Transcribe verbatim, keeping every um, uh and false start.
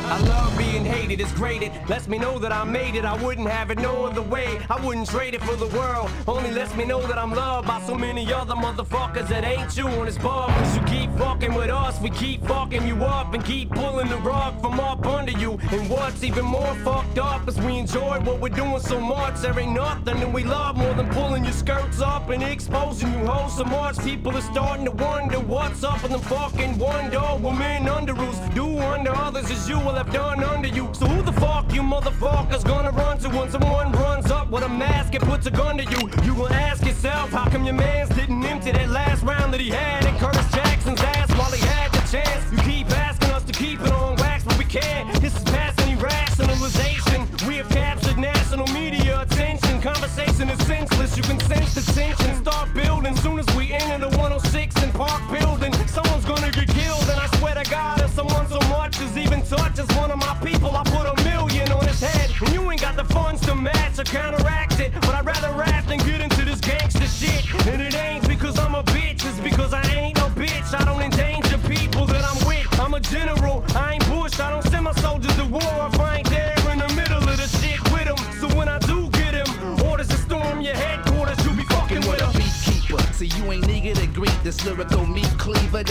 I love being hated, it's great, it lets me know that I made it. I wouldn't have it no other way, I wouldn't trade it for the world. Only lets me know that I'm loved by so many other motherfuckers that ain't you on this bar. Cause you keep fucking with us, we keep fucking you up and keep pulling the rug from up under you. And what's even more fucked up is we enjoy what we're doing so much. There ain't nothing that we love more than pulling your skirts up and exposing you hoes so much. People are starting to wonder what's up with them fucking Wonder Woman underoos. Do unto others as you will have done under you. So who the fuck you motherfuckers gonna run to when someone runs up with a mask and puts a gun to you? You will ask yourself, how come your mans didn't empty that last round that he had in Curtis Jackson's ass while he had the chance? You keep asking us to keep it on wax, but we can't. This is past any rationalization. We have captured national media attention. Conversation is senseless, you can sense the tension. Start building soon as we enter the one oh six and Park Building. Someone's gonna get killed, and I swear to God, if someone so much as even touches one of my people, I put a million on his head. And you ain't got the funds to match or counteract it, but I'd rather rap than get into this gangster shit. And it ain't because I'm a bitch, it's because I ain't no bitch. I don't endanger people that I'm with. I'm a general, I ain't Bush. I don't send my soldiers to war if I ain't there in the middle of the shit with them. So when I do get him, orders to storm your headquarters, you be fucking with a beatkeeper. See, you ain't nigga to greet this lyrical meat cleaver.